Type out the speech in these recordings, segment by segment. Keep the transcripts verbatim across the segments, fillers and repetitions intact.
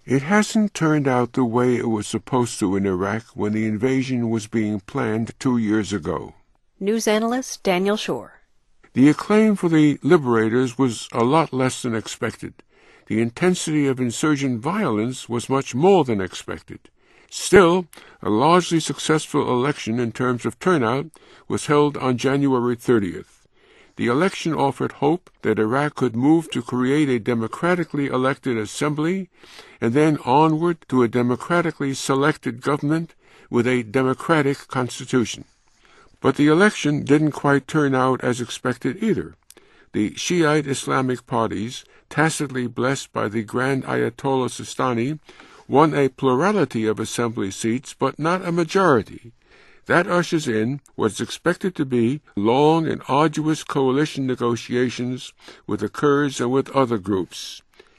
It hasn't turned out the way it was supposed to in Iraq when the invasion was being planned two years ago. News analyst Daniel Shore. The acclaim for the liberators was a lot less than expected. The intensity of insurgent violence was much more than expected. Still, a largely successful election in terms of turnout was held on January thirtieth. The election offered hope that Iraq could move to create a democratically elected assembly and then onward to a democratically selected government with a democratic constitution. But the election didn't quite turn out as expected either. The Shiite Islamic parties, tacitly blessed by the Grand Ayatollah Sistani, won a plurality of assembly seats, but not a majority. That ushers in what is expected to be long and arduous coalition negotiations with the Kurds and with other groups.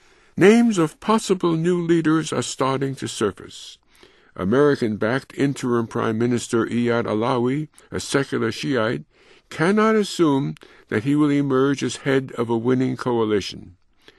Names of possible new leaders are starting to surface. American-backed interim Prime Minister Iyad Allawi, a secular Shiite, cannot assume that he will emerge as head of a winning coalition.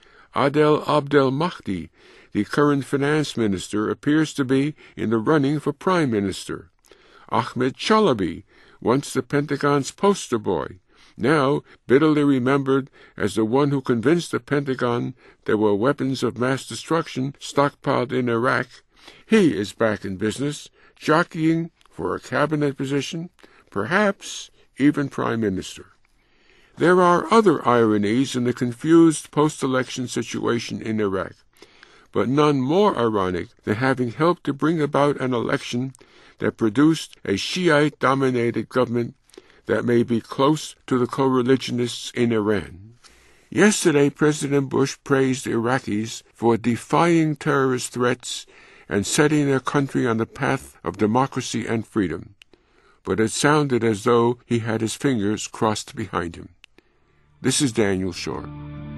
Adel Abdel Mahdi, the current finance minister, appears to be in the running for prime minister. Ahmed Chalabi, once the Pentagon's poster boy, now bitterly remembered as the one who convinced the Pentagon there were weapons of mass destruction stockpiled in Iraq, he is back in business, jockeying for a cabinet position, perhaps even prime minister. There are other ironies in the confused post-election situation in Iraq, but none more ironic than having helped to bring about an election that produced a Shiite-dominated government that may be close to the co-religionists in Iran. Yesterday, President Bush praised Iraqis for defying terrorist threats and setting their country on the path of democracy and freedom. But it sounded as though he had his fingers crossed behind him. This is Daniel Shore.